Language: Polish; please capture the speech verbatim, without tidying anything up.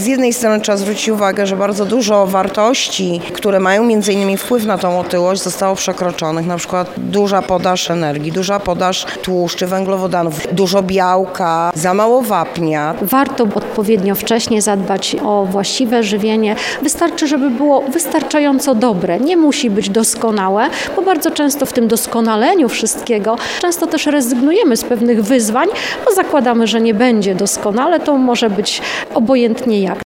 Z jednej strony trzeba zwrócić uwagę, że bardzo dużo wartości, które mają między innymi wpływ na tą otyłość, zostało przekroczonych. Na przykład duża podaż energii, duża podaż tłuszczy, węglowodanów, dużo białka, za mało wapnia. Warto odpowiednio wcześnie zadbać o właściwe żywienie. Wystarczy, żeby było wystarczająco dobre. Nie musi być doskonałe, bo bardzo często w tym doskonaleniu wszystkiego często też rezygnujemy z pewnych wyzwań, bo zakładamy, że nie będzie doskonale, to może być obojętnie jak.